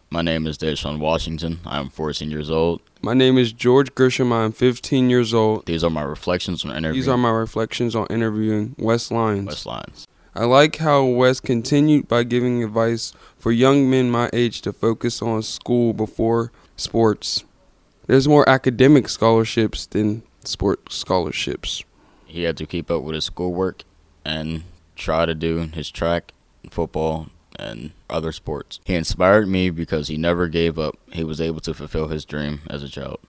My name is Deshaun Washington. I am 14 years old. My name is George Grisham. I am 15 years old. These are my reflections on interviewing. These are my reflections on interviewing Wes Lyons. Wes Lyons. I like how Wes continued by giving advice for young men my age to focus on school before sports. There's more academic scholarships than sports scholarships. He had to keep up with his schoolwork and try to do his track, football, and other sports. He inspired me because he never gave up. He was able to fulfill his dream as a child.